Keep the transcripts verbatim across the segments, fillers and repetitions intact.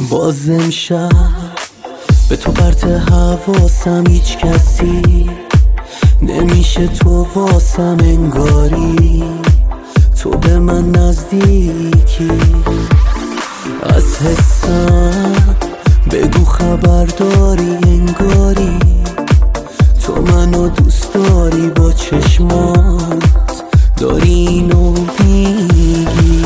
باز امشب به تو پرت حواسم، هیچ کسی نمیشه تو واسم، انگاری تو به من نزدیکی. از حسم بگو خبر داری، انگاری تو منو دوست داری، با چشمات داری اینو میگی.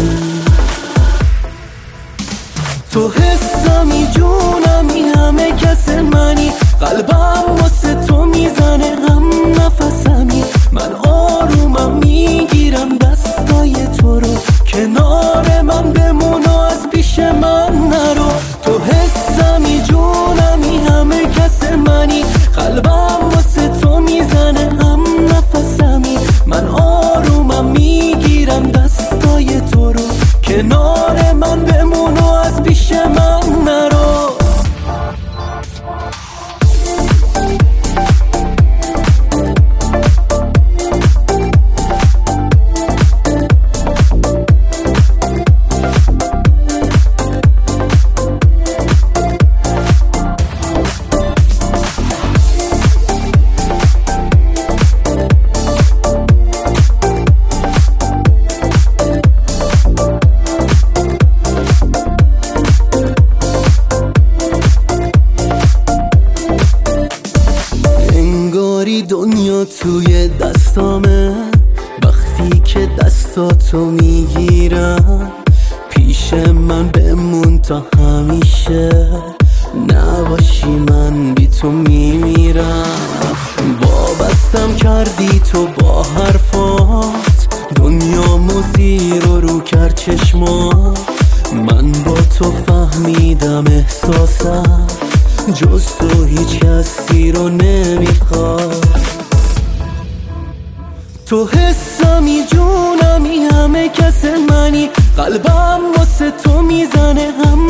تو حسمی، جونمی، همه کس منی، قلبم واسه تو میزنه، هم نفسمی. من آرومم، میگیرم دستای تو رو، کنار من بمون و از پیش من نرو. تو حسمی، جونمی، همه کس منی، قلبم واسه تو میزنه، هم نفسمی. من آرومم، میگیرم دستای تو رو، کنار من بمون و از پیش من نرو. دنیا توی دستامه، وقتی که دستاتو میگیرم، پیش من بمون تا همیشه، نباشی من بی تو میمیرم. وابستم کردی تو با حرفات، دنیا زیر و رو کرد چشمات. من با تو فهمیدم احساسم، جز تو هیچ کسی رو نمیخواد. تو حسمی، جونمی، همه کس منی، قلبم واسه تو میزنه، هم